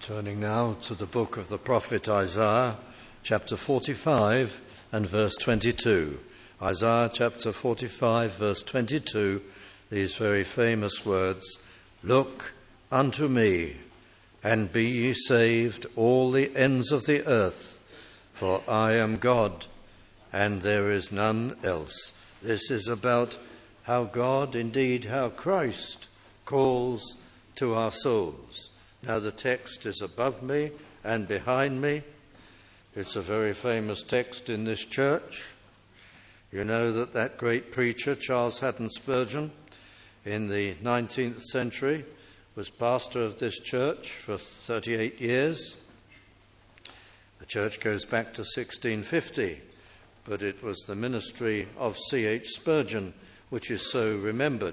Turning now to the book of the prophet Isaiah, chapter 45 and verse 22. Isaiah chapter 45, verse 22, these very famous words, "Look unto me, and be ye saved, all the ends of the earth, for I am God, and there is none else." This is about how God, indeed how Christ, calls to our souls. Now the text is above me and behind me. It's a very famous text in this church. You know that great preacher, Charles Haddon Spurgeon, in the 19th century, was pastor of this church for 38 years. The church goes back to 1650, but it was the ministry of C.H. Spurgeon which is so remembered.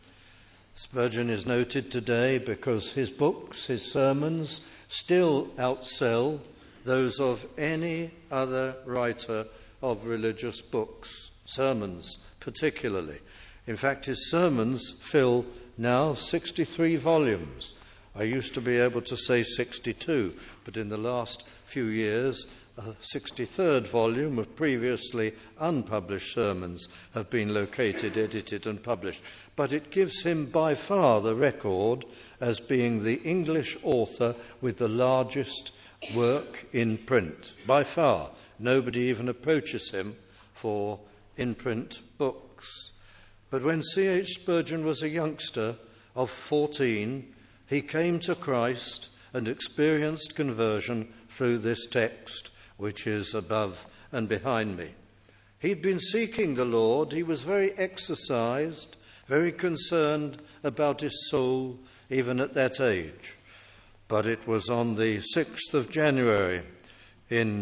Spurgeon is noted today because his books, his sermons, still outsell those of any other writer of religious books, sermons particularly. In fact, his sermons fill now 63 volumes. I used to be able to say 62, but in the last few years, a 63rd volume of previously unpublished sermons have been located, edited and published. But it gives him by far the record as being the English author with the largest work in print. By far. Nobody even approaches him for in-print books. But when C.H. Spurgeon was a youngster of 14, he came to Christ and experienced conversion through this text, which is above and behind me. He'd been seeking the Lord. He was very exercised, very concerned about his soul, even at that age. But it was on the 6th of January in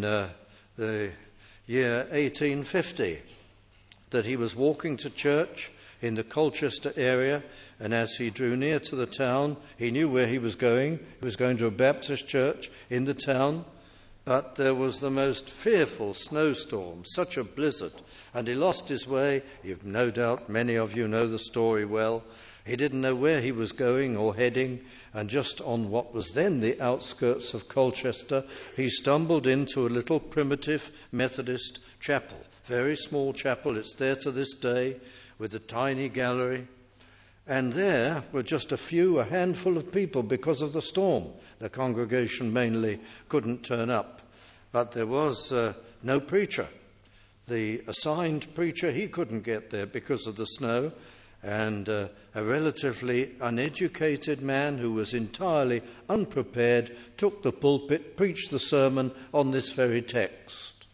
the year 1850 that he was walking to church in the Colchester area, and as he drew near to the town, he knew where he was going. He was going to a Baptist church in the town. But there was the most fearful snowstorm, such a blizzard, and he lost his way. You've no doubt many of you know the story well. He didn't know where he was going or heading, and just on what was then the outskirts of Colchester, he stumbled into a little primitive Methodist chapel, very small chapel. It's there to this day with a tiny gallery. And there were just a handful of people because of the storm. The congregation mainly couldn't turn up. But there was no preacher. The assigned preacher, he couldn't get there because of the snow. And a relatively uneducated man who was entirely unprepared took the pulpit, preached the sermon on this very text.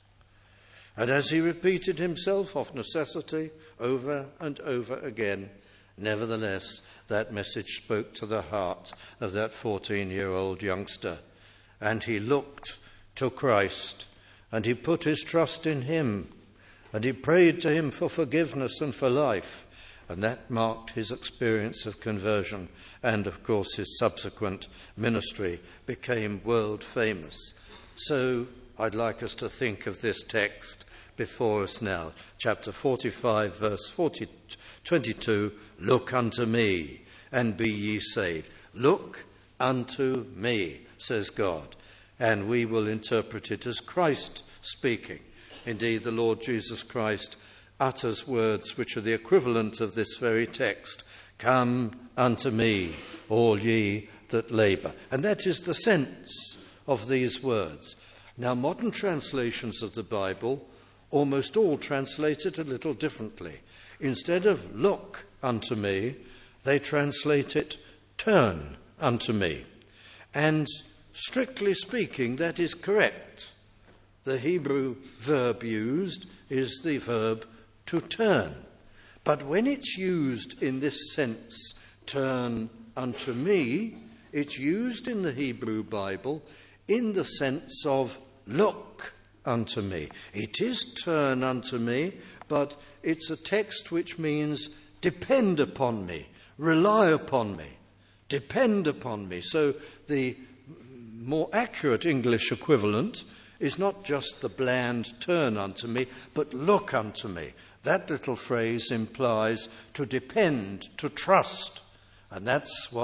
And as he repeated himself of necessity over and over again, nevertheless, that message spoke to the heart of that 14-year-old youngster. And he looked to Christ, and he put his trust in him, and he prayed to him for forgiveness and for life. And that marked his experience of conversion, and of course his subsequent ministry became world famous. So I'd like us to think of this text before us now. Chapter 45, verse 22, "Look unto me, and be ye saved." Look unto me, says God. And we will interpret it as Christ speaking. Indeed, the Lord Jesus Christ utters words which are the equivalent of this very text. "Come unto me, all ye that labour." And that is the sense of these words. Now, modern translations of the Bible almost all translate it a little differently. Instead of "look unto me," they translate it "turn unto me." And strictly speaking, that is correct. The Hebrew verb used is the verb to turn. But when it's used in this sense, "turn unto me," it's used in the Hebrew Bible in the sense of "look unto me." It is "turn unto me," but it's a text which means depend upon me, rely upon me, depend upon me. So the more accurate English equivalent is not just the bland "turn unto me," but "look unto me." That little phrase implies to depend, to trust. And that's what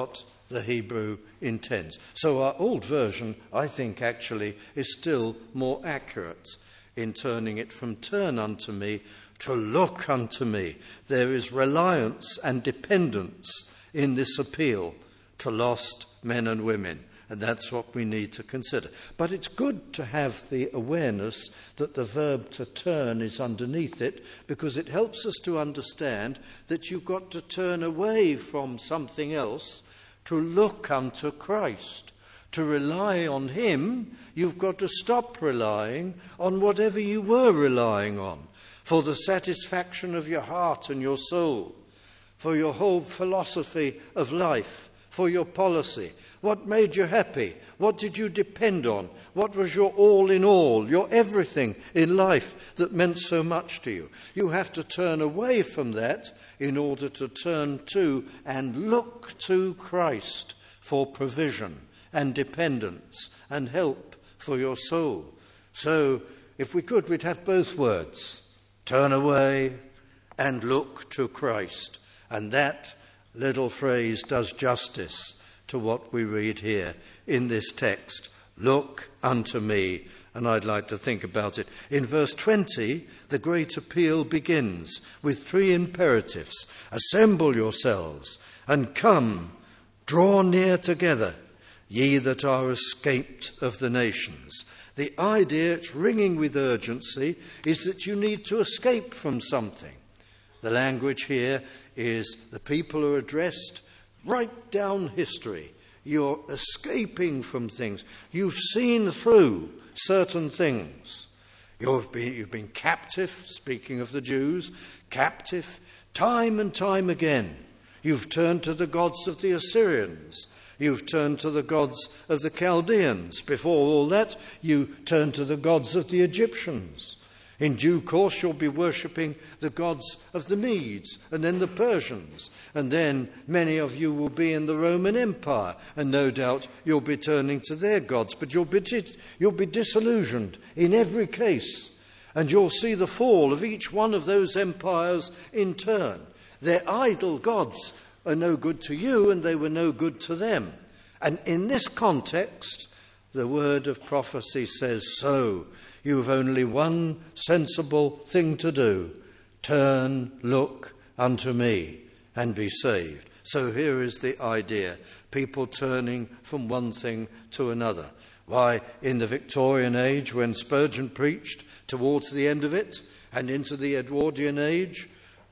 the Hebrew intends. So our old version, I think, actually is still more accurate in turning it from turn unto me to look unto me. There is reliance and dependence in this appeal to lost men and women, and that's what we need to consider. But it's good to have the awareness that the verb to turn is underneath it, because it helps us to understand that you've got to turn away from something else to look unto Christ. To rely on him, you've got to stop relying on whatever you were relying on, for the satisfaction of your heart and your soul, for your whole philosophy of life, for your policy. What made you happy? What did you depend on? What was your all in all, your everything in life that meant so much to you? You have to turn away from that in order to turn to and look to Christ for provision and dependence and help for your soul. So, if we could, we'd have both words. Turn away and look to Christ. And that little phrase does justice to what we read here in this text. Look unto me. And I'd like to think about it. In verse 20, the great appeal begins with three imperatives. Assemble yourselves and come, draw near together, ye that are escaped of the nations. The idea, it's ringing with urgency, is that you need to escape from something. The language here is the people are addressed right down history. You're escaping from things. You've seen through certain things. You've been captive, speaking of the Jews, captive time and time again. You've turned to the gods of the Assyrians. You've turned to the gods of the Chaldeans. Before all that, you turned to the gods of the Egyptians. In due course, you'll be worshipping the gods of the Medes and then the Persians. And then many of you will be in the Roman Empire. And no doubt you'll be turning to their gods. But you'll be disillusioned in every case. And you'll see the fall of each one of those empires in turn. Their idol gods are no good to you, and they were no good to them. And in this context, the word of prophecy says, so you've only one sensible thing to do. Turn, look unto me, and be saved. So here is the idea. People turning from one thing to another. Why, in the Victorian age, when Spurgeon preached towards the end of it, and into the Edwardian age,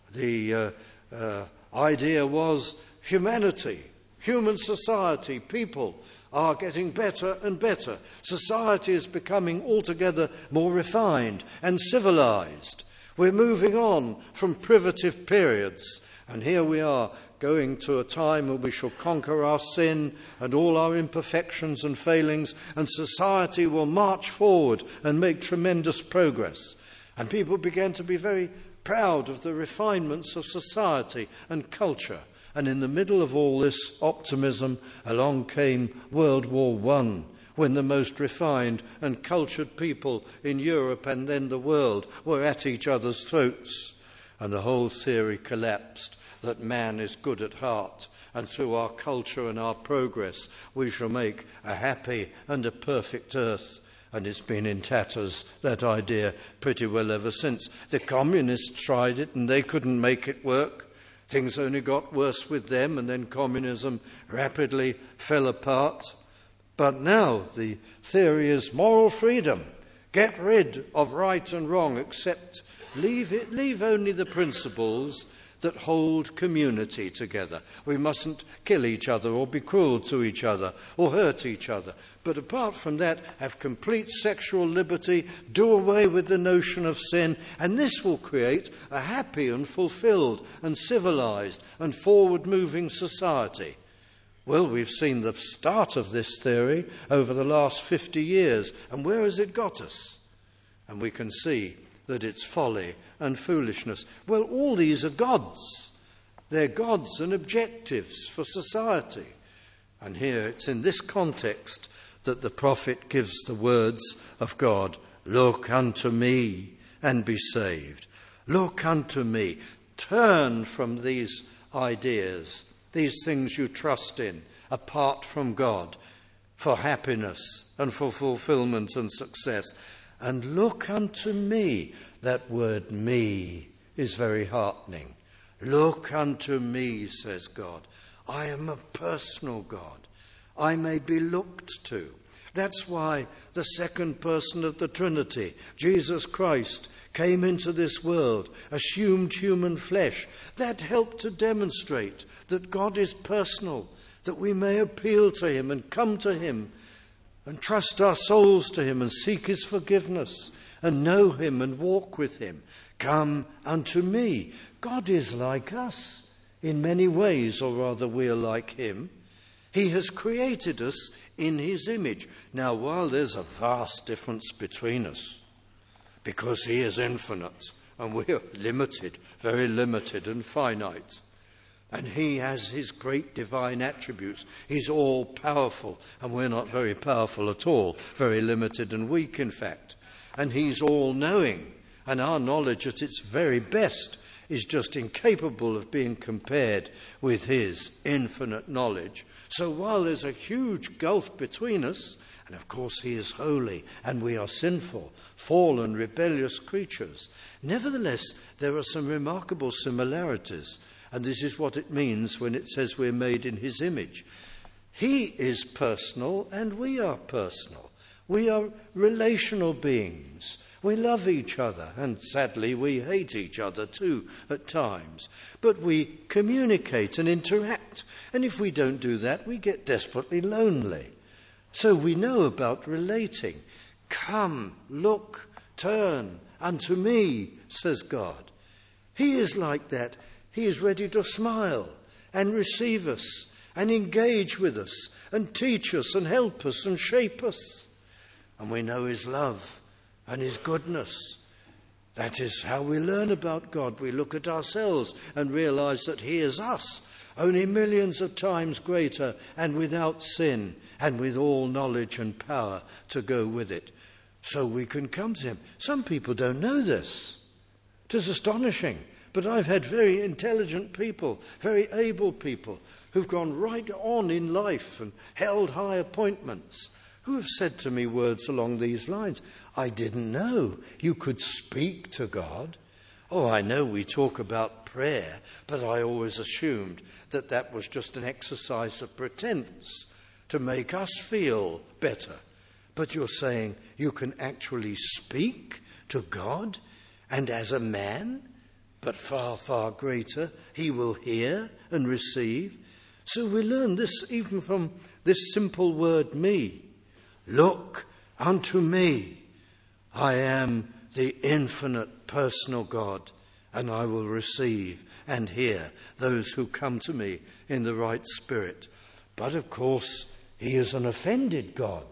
the idea was humanity, human society, people are getting better and better. Society is becoming altogether more refined and civilized. We're moving on from primitive periods, and here we are going to a time when we shall conquer our sin and all our imperfections and failings, and society will march forward and make tremendous progress. And people began to be very proud of the refinements of society and culture. And in the middle of all this optimism, along came World War I, when the most refined and cultured people in Europe and then the world were at each other's throats. And the whole theory collapsed that man is good at heart, and through our culture and our progress we shall make a happy and a perfect earth. And it's been in tatters, that idea, pretty well ever since. The communists tried it and they couldn't make it work. Things only got worse with them, and then communism rapidly fell apart. But now the theory is moral freedom. Get rid of right and wrong, except leave only the principles that hold community together. We mustn't kill each other or be cruel to each other or hurt each other. But apart from that, have complete sexual liberty, do away with the notion of sin, and this will create a happy and fulfilled and civilized and forward-moving society. Well, we've seen the start of this theory over the last 50 years, and where has it got us? And we can see that it's folly and foolishness. Well, all these are gods. They're gods and objectives for society. And here it's in this context that the prophet gives the words of God, look unto me and be saved. Look unto me. Turn from these ideas these things you trust in apart from God for happiness and for fulfillment and success. And look unto me. That word me is very heartening. Look unto me, says God. I am a personal God. I may be looked to. That's why the second person of the Trinity, Jesus Christ, came into this world, assumed human flesh. That helped to demonstrate that God is personal, that we may appeal to him and come to him and trust our souls to him and seek his forgiveness and know him and walk with him. Come unto me. God is like us in many ways, or rather we are like him. He has created us in his image. Now, while there's a vast difference between us, because he is infinite and we are limited, very limited and finite, and he has his great divine attributes. He's all-powerful, and we're not very powerful at all, very limited and weak, in fact. And he's all-knowing, and our knowledge at its very best is just incapable of being compared with his infinite knowledge. So while there's a huge gulf between us, and of course he is holy and we are sinful, fallen, rebellious creatures, nevertheless there are some remarkable similarities. And this is what it means when it says we're made in his image. He is personal and we are personal. We are relational beings. We love each other, and sadly we hate each other too at times. But we communicate and interact, and if we don't do that, we get desperately lonely. So we know about relating. Come, look, turn unto me, says God. He is like that. He is ready to smile and receive us and engage with us and teach us and help us and shape us. And we know his love and his goodness. That is how we learn about God. We look at ourselves and realize that he is us, only millions of times greater and without sin and with all knowledge and power to go with it. So we can come to him. Some people don't know this. It is astonishing. But I've had very intelligent people, very able people, who've gone right on in life and held high appointments, who have said to me words along these lines. I didn't know you could speak to God. Oh, I know we talk about prayer, but I always assumed that that was just an exercise of pretense to make us feel better. But you're saying you can actually speak to God, and as a man, but far, far greater, he will hear and receive. So we learn this even from this simple word, me. Look unto me. I am the infinite personal God, and I will receive and hear those who come to me in the right spirit. But of course, he is an offended God.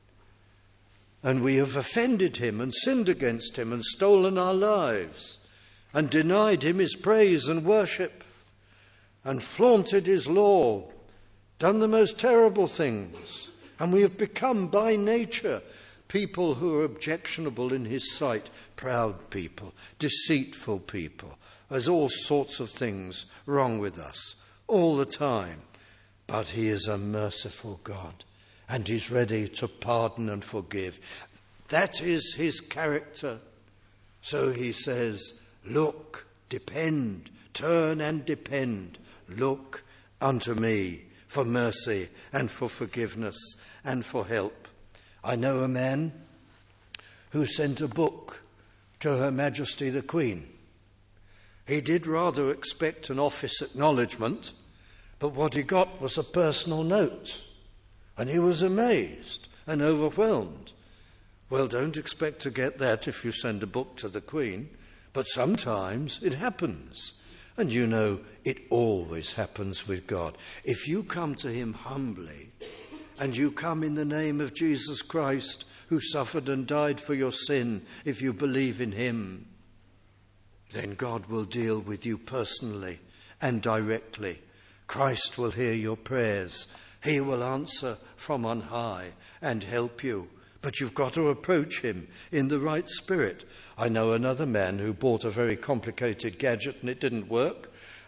And we have offended him and sinned against him and stolen our lives and denied him his praise and worship and flaunted his law, done the most terrible things. And we have become by nature people who are objectionable in his sight, proud people, deceitful people. There's all sorts of things wrong with us all the time. But he is a merciful God, and he's ready to pardon and forgive. That is his character. So he says, look, depend, turn and depend. Look unto me for mercy and for forgiveness and for help. I know a man who sent a book to Her Majesty the Queen. He did rather expect an office acknowledgement, but what he got was a personal note, and he was amazed and overwhelmed. Well, don't expect to get that if you send a book to the Queen, but sometimes it happens. And you know, it always happens with God. If you come to him humbly, and you come in the name of Jesus Christ, who suffered and died for your sin, if you believe in him, then God will deal with you personally and directly. Christ will hear your prayers. He will answer from on high and help you. But you've got to approach him in the right spirit. I know another man who bought a very complicated gadget and it didn't work.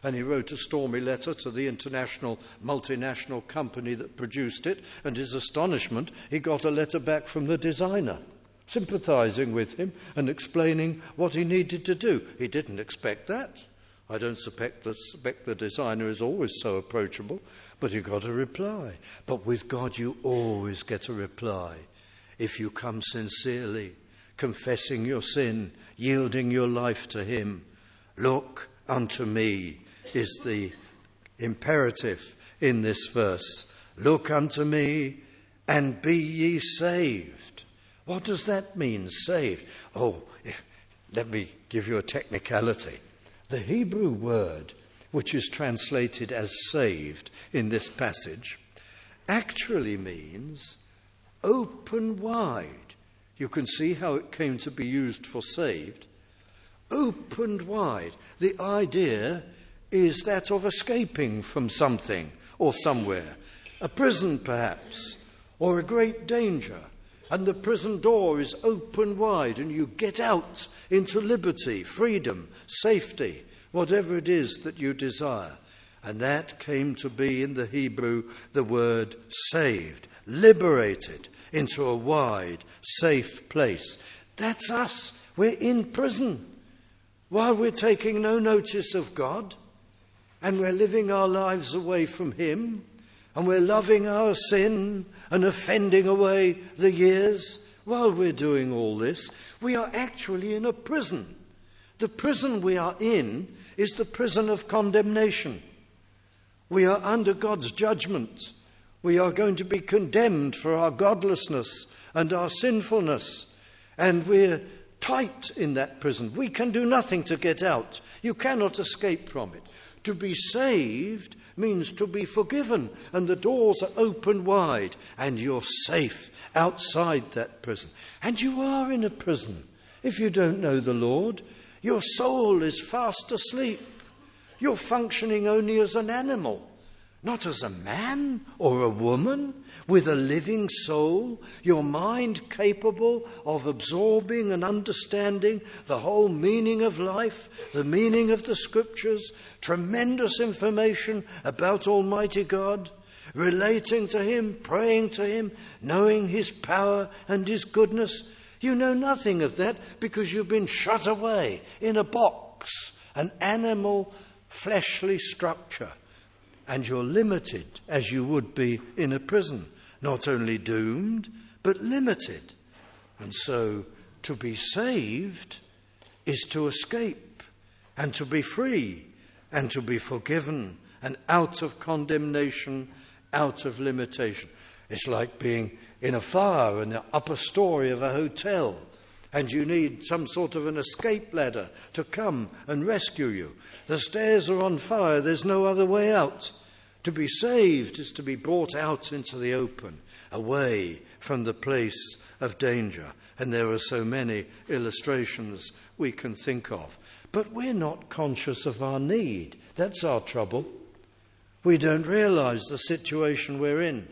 And he wrote a stormy letter to the international multinational company that produced it, and his astonishment, he got a letter back from the designer, sympathizing with him and explaining what he needed to do. He didn't expect that. I don't suspect the designer is always so approachable, but he got a reply. But with God you always get a reply. If you come sincerely, confessing your sin, yielding your life to him. Look unto me is the imperative in this verse. Look unto me and be ye saved. What does that mean, saved? Oh, let me give you a technicality. The Hebrew word, which is translated as saved in this passage, actually means open wide. You can see how it came to be used for saved. Opened wide. The idea is that of escaping from something or somewhere. A prison, perhaps, or a great danger. And the prison door is open wide and you get out into liberty, freedom, safety, whatever it is that you desire. And that came to be in the Hebrew the word saved, liberated into a wide, safe place. That's us. We're in prison while we're taking no notice of God, and we're living our lives away from him, and we're loving our sin and offending away the years. While we're doing all this, we are actually in a prison. The prison we are in is the prison of condemnation. We are under God's judgment. We are going to be condemned for our godlessness and our sinfulness. And we're tight in that prison. We can do nothing to get out. You cannot escape from it. To be saved means to be forgiven, and the doors are open wide, and you're safe outside that prison. And you are in a prison. If you don't know the Lord, your soul is fast asleep. You're functioning only as an animal, not as a man or a woman with a living soul, your mind capable of absorbing and understanding the whole meaning of life, the meaning of the Scriptures, tremendous information about Almighty God, relating to him, praying to him, knowing his power and his goodness. You know nothing of that because you've been shut away in a box, an animal, fleshly structure. And you're limited as you would be in a prison, not only doomed, but limited. And so to be saved is to escape and to be free and to be forgiven and out of condemnation, out of limitation. It's like being in a fire in the upper story of a hotel, and you need some sort of an escape ladder to come and rescue you. The stairs are on fire. There's no other way out. To be saved is to be brought out into the open, away from the place of danger. And there are so many illustrations we can think of. But we're not conscious of our need. That's our trouble. We don't realize the situation we're in.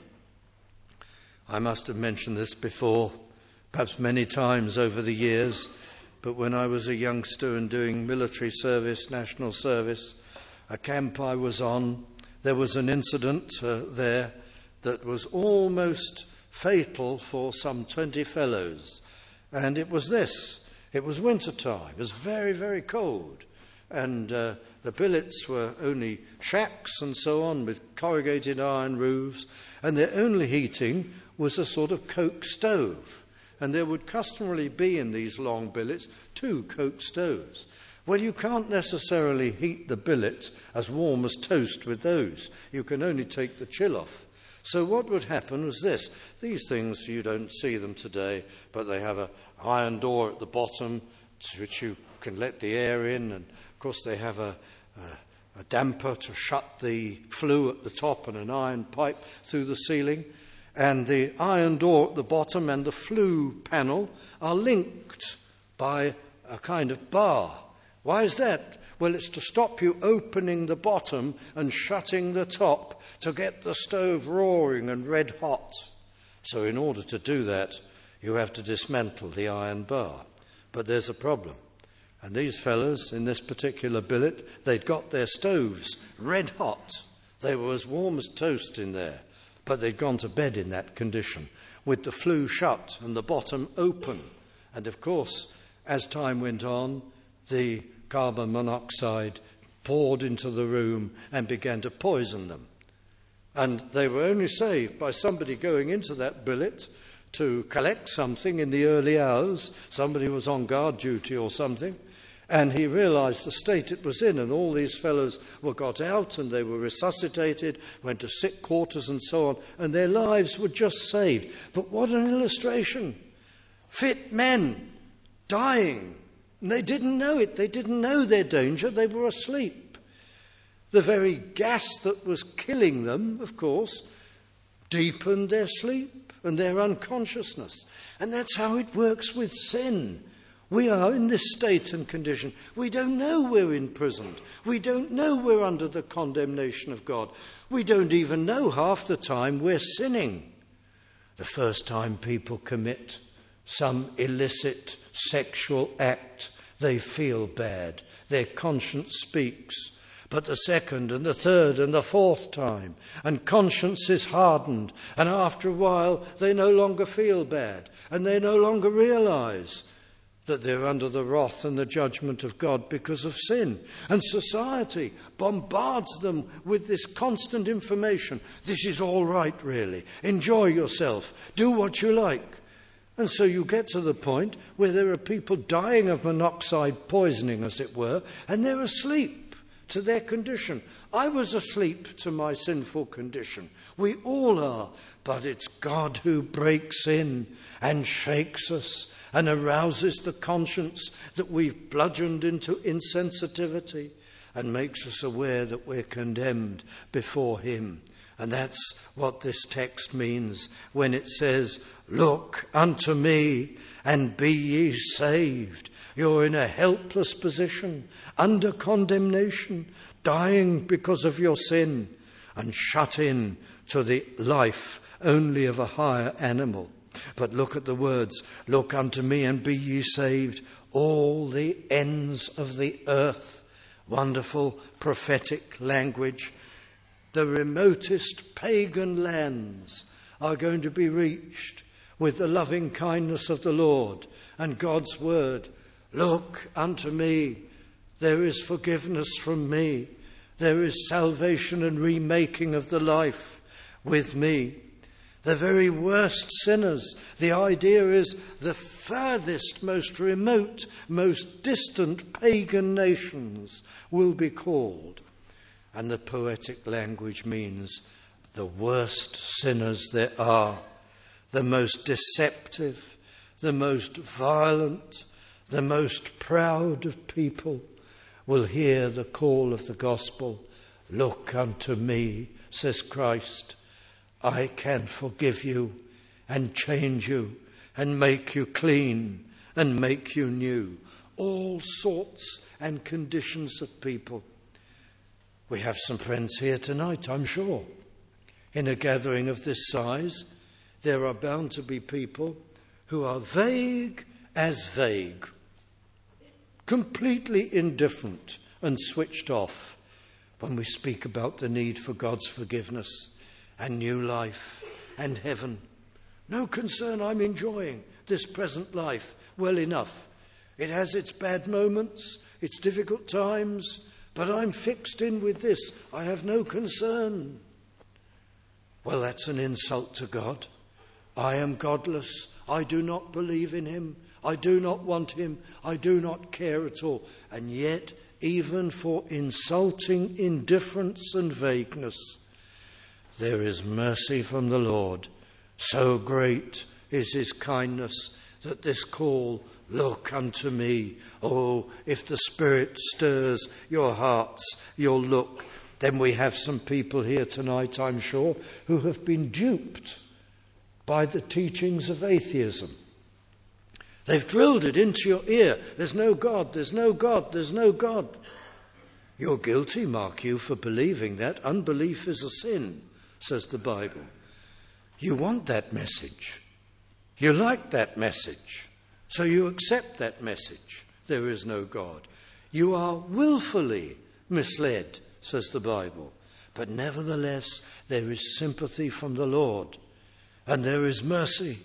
I must have mentioned this before, perhaps many times over the years, but when I was a youngster and doing military service, national service, a camp I was on, there was an incident there that was almost fatal for some 20 fellows. And it was this. It was winter time. It was very, very cold. And the billets were only shacks and so on with corrugated iron roofs. And their only heating was a sort of coke stove. And there would customarily be in these long billets 2 coke stoves. Well, you can't necessarily heat the billet as warm as toast with those. You can only take the chill off. So what would happen was this. These things, you don't see them today, but they have an iron door at the bottom to which you can let the air in. And, of course, they have a damper to shut the flue at the top and an iron pipe through the ceiling. And the iron door at the bottom and the flue panel are linked by a kind of bar. Why is that? Well, it's to stop you opening the bottom and shutting the top to get the stove roaring and red hot. So in order to do that, you have to dismantle the iron bar. But there's a problem. And these fellows in this particular billet, they'd got their stoves red hot. They were as warm as toast in there. But they'd gone to bed in that condition, with the flue shut and the bottom open. And of course, as time went on, the carbon monoxide poured into the room and began to poison them. And they were only saved by somebody going into that billet to collect something in the early hours. Somebody was on guard duty or something, and he realized the state it was in, and all these fellows were got out and they were resuscitated, went to sick quarters and so on, and their lives were just saved. But what an illustration. Fit men dying, and they didn't know it. They didn't know their danger. They were asleep. The very gas that was killing them, of course, deepened their sleep and their unconsciousness. And that's how it works with sin. We are in this state and condition. We don't know we're imprisoned. We don't know we're under the condemnation of God. We don't even know half the time we're sinning. The first time people commit some illicit sexual act, they feel bad. Their conscience speaks. But the second and the third and the fourth time, and conscience is hardened, and after a while they no longer feel bad, and they no longer realize that they're under the wrath and the judgment of God because of sin. And society bombards them with this constant information. This is all right, really. Enjoy yourself. Do what you like. And so you get to the point where there are people dying of monoxide poisoning, as it were, and they're asleep to their condition. I was asleep to my sinful condition. We all are. But it's God who breaks in and shakes us and arouses the conscience that we've bludgeoned into insensitivity and makes us aware that we're condemned before him. And that's what this text means when it says, "Look unto me and be ye saved." You're in a helpless position, under condemnation, dying because of your sin, and shut in to the life only of a higher animal. But look at the words, "Look unto me and be ye saved, all the ends of the earth." Wonderful prophetic language. The remotest pagan lands are going to be reached with the loving kindness of the Lord and God's word. Look unto me. There is forgiveness from me. There is salvation and remaking of the life with me. The very worst sinners, the idea is the furthest, most remote, most distant pagan nations will be called. And the poetic language means the worst sinners there are, the most deceptive, the most violent, the most proud of people will hear the call of the gospel. "Look unto me," says Christ. "I can forgive you and change you and make you clean and make you new." All sorts and conditions of people. We have some friends here tonight, I'm sure. In a gathering of this size, there are bound to be people who are vague as vague, completely indifferent and switched off when we speak about the need for God's forgiveness and new life and heaven. No concern, I'm enjoying this present life well enough. It has its bad moments, its difficult times, but I'm fixed in with this. I have no concern. Well, that's an insult to God. I am godless. I do not believe in him. I do not want him. I do not care at all. And yet, even for insulting indifference and vagueness, there is mercy from the Lord. So great is his kindness that this call, "Look unto me." Oh, if the Spirit stirs your hearts, you'll look. Then we have some people here tonight, I'm sure, who have been duped by the teachings of atheism. They've drilled it into your ear. There's no God, there's no God, there's no God. You're guilty, mark you, for believing that. Unbelief is a sin, says the Bible. You want that message. You like that message. So you accept that message. there is no God. You are willfully misled, says the Bible. But nevertheless, there is sympathy from the Lord, and there is mercy.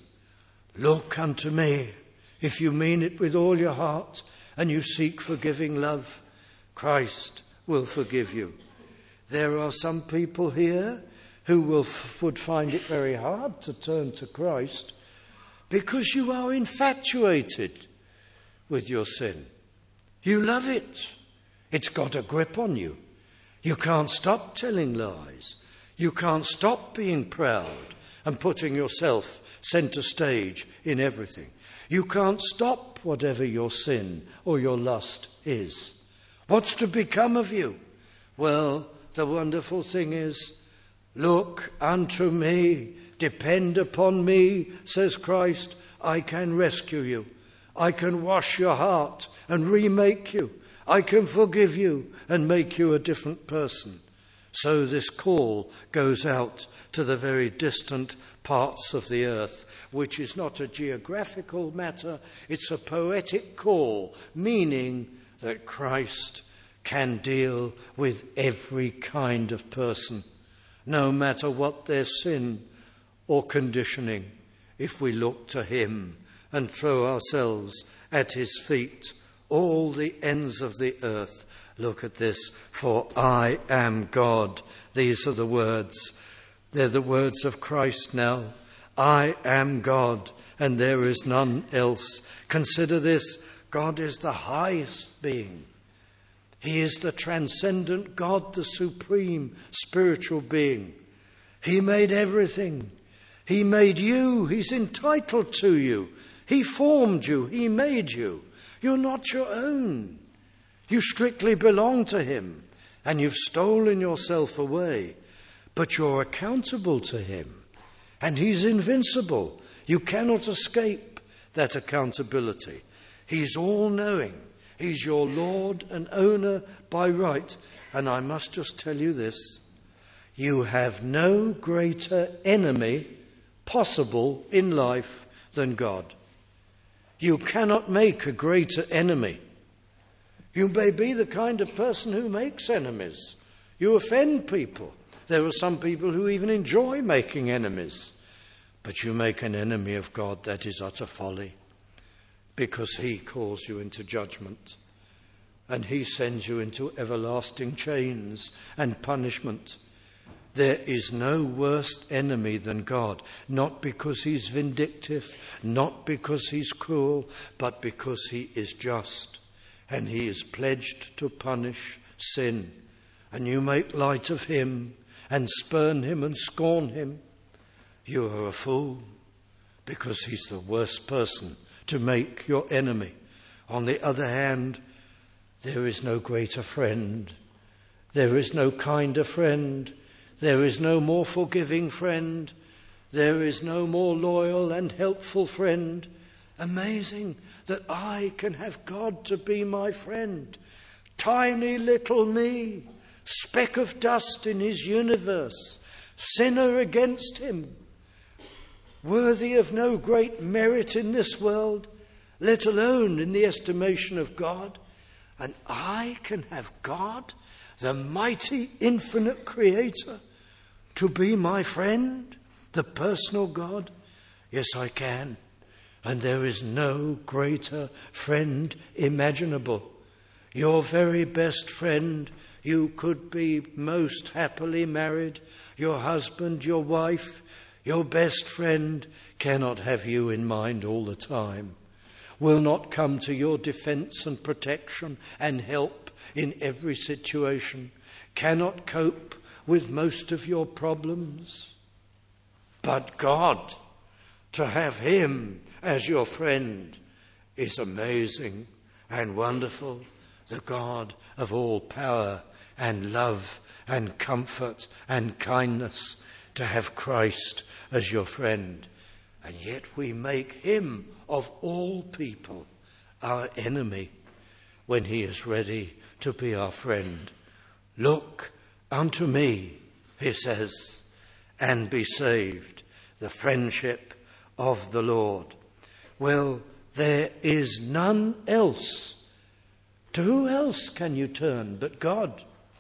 Look unto me, if you mean it with all your heart, and you seek forgiving love, Christ will forgive you. There are some people here who would find it very hard to turn to Christ because you are infatuated with your sin. You love it. It's got a grip on you. You can't stop telling lies. You can't stop being proud and putting yourself centre stage in everything. You can't stop whatever your sin or your lust is. What's to become of you? Well, the wonderful thing is, look unto me, depend upon me, says Christ. I can rescue you. I can wash your heart and remake you. I can forgive you and make you a different person. So this call goes out to the very distant parts of the earth, which is not a geographical matter, it's a poetic call, meaning that Christ can deal with every kind of person, no matter what their sin or conditioning, if we look to him and throw ourselves at his feet. All the ends of the earth, look at this, for I am God. These are the words. They're the words of Christ now. I am God, and there is none else. Consider this, God is the highest being. He is the transcendent God, the supreme spiritual being. He made everything. He made you. He's entitled to you. He formed you. He made you. You're not your own. You strictly belong to him, and you've stolen yourself away. But you're accountable to him, and he's invincible. You cannot escape that accountability. He's all-knowing. He's your Lord and owner by right. And I must just tell you this. You have no greater enemy possible in life than God. You cannot make a greater enemy. You may be the kind of person who makes enemies. You offend people. There are some people who even enjoy making enemies. But you make an enemy of God, that is utter folly, because he calls you into judgment, and he sends you into everlasting chains and punishment. There is no worse enemy than God, not because he's vindictive, not because he's cruel, but because he is just, and he is pledged to punish sin. And you make light of him and spurn him and scorn him. You are a fool, because he's the worst person to make your enemy. On the other hand, there is no greater friend. There is no kinder friend. There is no more forgiving friend. There is no more loyal and helpful friend. Amazing that I can have God to be my friend. Tiny little me, speck of dust in his universe, sinner against him, worthy of no great merit in this world, let alone in the estimation of God. And I can have God, the mighty, infinite creator, to be my friend, the personal God? Yes, I can. And there is no greater friend imaginable. Your very best friend, you could be most happily married. Your husband, your wife, your best friend cannot have you in mind all the time, will not come to your defense and protection and help in every situation, cannot cope with most of your problems. But God, to have him as your friend is amazing and wonderful. The God of all power and love and comfort and kindness, to have Christ as your friend. And yet we make him, of all people, our enemy when he is ready to be our friend. Look unto me, he says, and be saved. The friendship of the Lord. Well, there is none else To who else can you turn but God?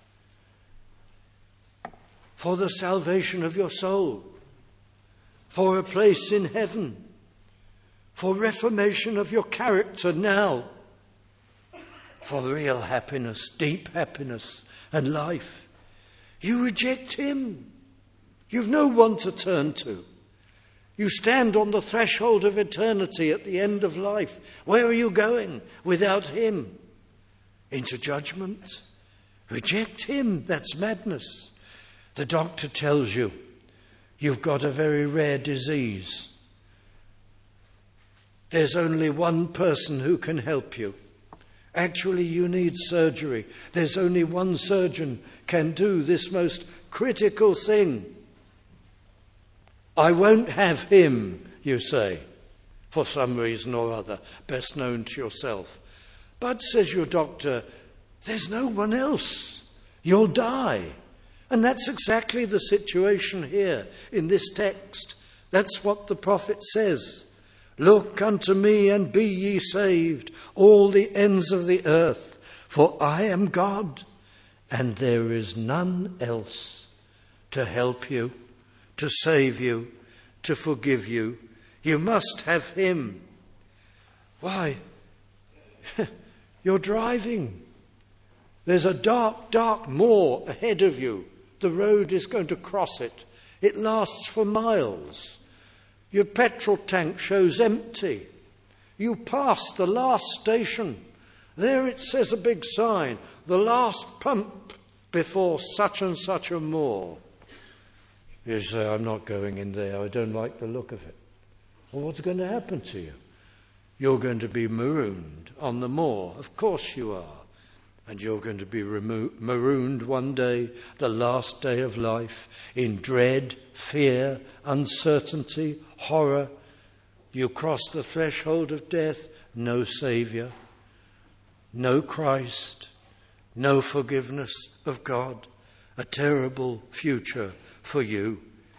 For the salvation of your soul, for a place in heaven, for reformation of your character now, for real happiness, deep happiness and life. You reject him. You've no one to turn to. You stand on the threshold of eternity at the end of life. Where are you going without him? Into judgment? Reject him. That's madness. The doctor tells you you've got a very rare disease. There's only one person who can help you. Actually, you need surgery. There's only one surgeon can do this most critical thing. I won't have him, you say, for some reason or other, best known to yourself. But, says your doctor, there's no one else. You'll die. And that's exactly the situation here in this text. That's what the prophet says. Look unto me and be ye saved, all the ends of the earth, for I am God, and there is none else to help you, to save you, to forgive you. You must have him. Why? You're driving. There's a dark, dark moor ahead of you. The road is going to cross it. It lasts for miles. Your petrol tank shows empty. You pass the last station. There it says a big sign, the last pump before such and such a moor. You say, I'm not going in there. I don't like the look of it. Well, what's going to happen to you? You're going to be marooned on the moor. Of course you are. And you're going to be marooned one day, the last day of life, in dread, fear, uncertainty, horror. You cross the threshold of death, no Saviour, no Christ, no forgiveness of God, a terrible future for you.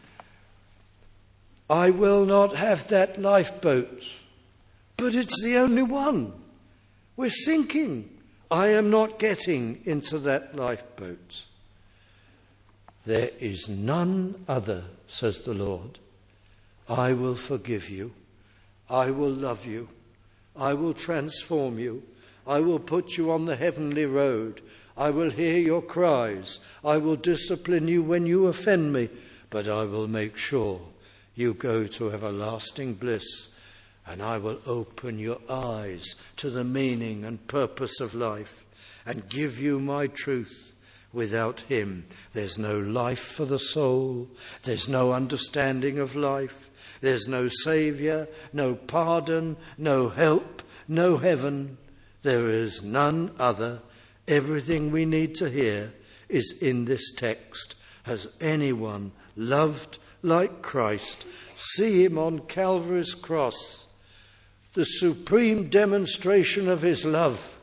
I will not have that lifeboat, but it's the only one. We're sinking. I am not getting into that lifeboat. There is none other, says the Lord. I will forgive you. I will love you. I will transform you. I will put you on the heavenly road. I will hear your cries. I will discipline you when you offend me, but I will make sure you go to everlasting bliss. And I will open your eyes to the meaning and purpose of life and give you my truth. Without him, there's no life for the soul. There's no understanding of life. There's no Saviour, no pardon, no help, no heaven. There is none other. Everything we need to hear is in this text. Has anyone loved like Christ? See him on Calvary's cross. The supreme demonstration of his love.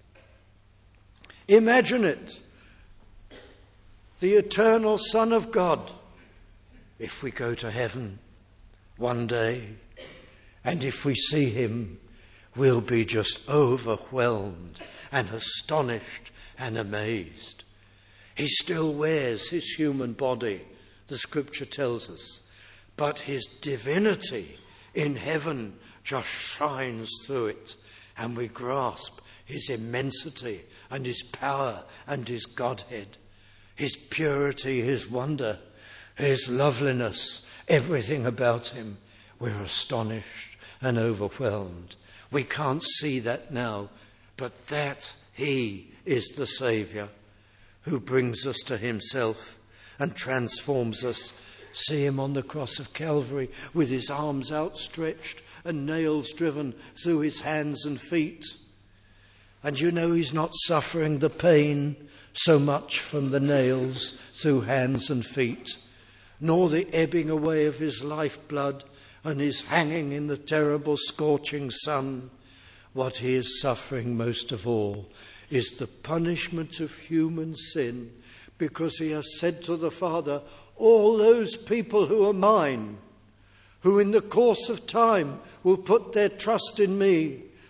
Imagine it. The eternal Son of God. If we go to heaven one day, and if we see him, we'll be just overwhelmed and astonished and amazed. He still wears his human body, the scripture tells us, but his divinity in heaven just shines through it, and we grasp his immensity and his power and his Godhead, his purity, his wonder, his loveliness, everything about him. We're astonished and overwhelmed. We can't see that now, but that he is the Saviour who brings us to himself and transforms us. See him on the cross of Calvary with his arms outstretched and nails driven through his hands and feet. And you know he's not suffering the pain so much from the nails through hands and feet, nor the ebbing away of his lifeblood and his hanging in the terrible scorching sun. What he is suffering most of all is the punishment of human sin, because he has said to the Father, all those people who are mine, who in the course of time will put their trust in me,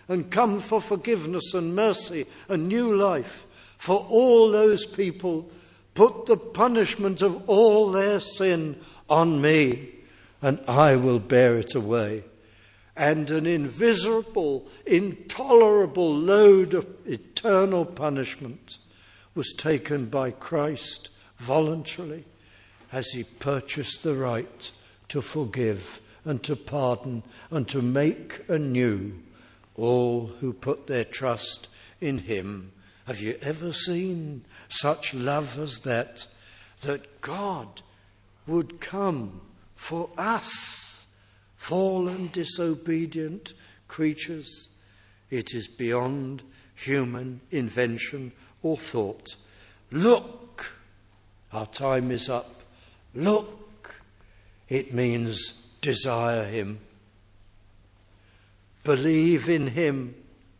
and come for forgiveness and mercy and new life for all those people. Put the punishment of all their sin on me, and I will bear it away. And an invisible, intolerable load of eternal punishment was taken by Christ voluntarily as he purchased the right to forgive and to pardon and to make anew all who put their trust in him. Have you ever seen such love as that? That God would come for us, fallen, disobedient creatures. It is beyond human invention or thought. Look, our time is up. Look, it means desire him. Believe in him.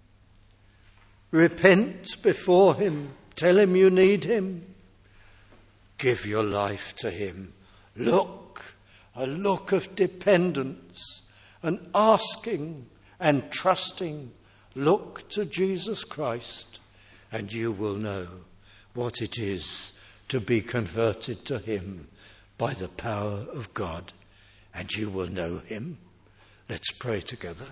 Repent before him. Tell him you need him. Give your life to him. Look, a look of dependence and asking and trusting. Look to Jesus Christ, and you will know what it is to be converted to him by the power of God, and you will know him. Let's pray together.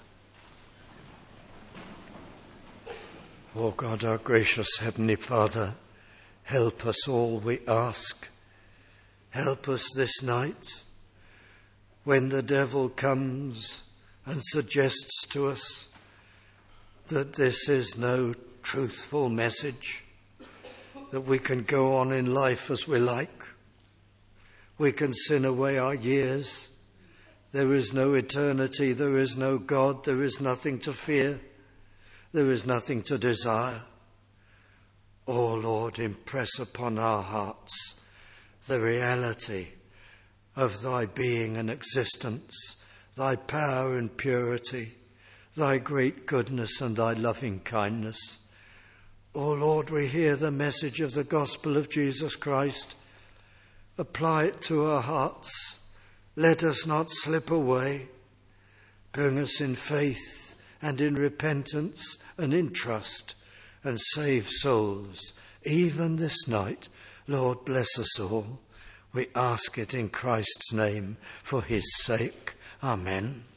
Oh God, our gracious Heavenly Father, help us all, we ask. Help us this night when the devil comes and suggests to us that this is no truthful message, that we can go on in life as we like. We can sin away our years. There is no eternity, there is no God, there is nothing to fear, there is nothing to desire. Oh Lord, impress upon our hearts the reality of thy being and existence, thy power and purity, thy great goodness and thy loving kindness. Oh Lord, we hear the message of the gospel of Jesus Christ. Apply it to our hearts. Let us not slip away. Bring us in faith and in repentance and in trust, and save souls even this night. Lord, bless us all. We ask it in Christ's name for his sake. Amen.